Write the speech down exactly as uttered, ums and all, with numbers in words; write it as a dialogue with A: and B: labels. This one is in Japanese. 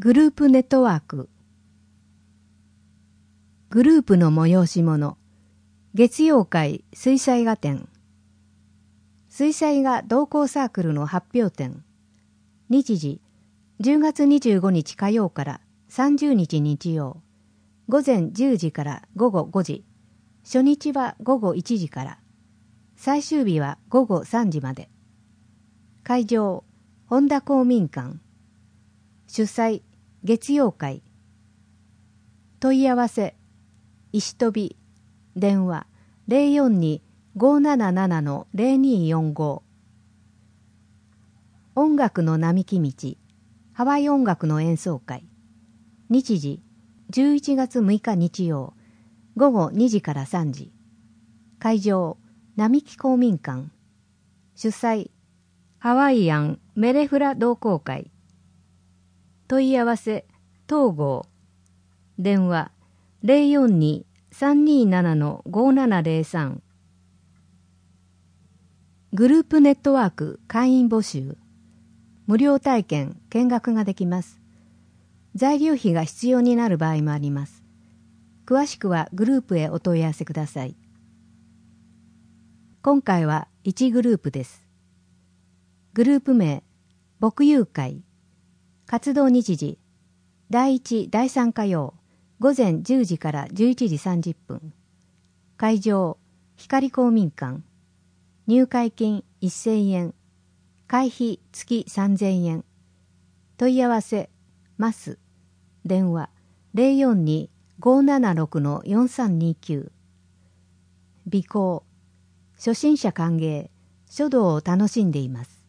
A: グループネットワーク。グループの催し物。月曜会水彩画展。水彩画同好サークルの発表展。日時、じゅうがつにじゅうごにち火曜からさんじゅうにち日曜。午前じゅうじから午後ごじ。初日は午後いちじから。最終日は午後さんじまで。会場、本田公民館。主催、月曜会。問い合わせ、石飛び、電話 ゼロよんに ごーなななな のゼロにーよんご。音楽の並木道、ハワイ音楽の演奏会。日時、じゅういちがつむいか日曜、午後にじからさんじ。会場、並木公民館。主催、ハワイアンメレフラ同好会。問い合わせ、東郷。電話、ゼロよんに さんにーなな のごーななゼロさん。グループネットワーク会員募集。無料体験、見学ができます。材料費が必要になる場合もあります。詳しくはグループへお問い合わせください。今回はいちグループです。グループ名、牧友会。活動日時、だいいち、だいさん火曜、午前じゅうじからじゅういちじさんじゅっぷん。会場、光公民館。入会金せんえん。会費月さんぜんえん。問い合わせ、ます。電話、ゼロよんに ごーななろく のよんさんにきゅう。備考、初心者歓迎、書道を楽しんでいます。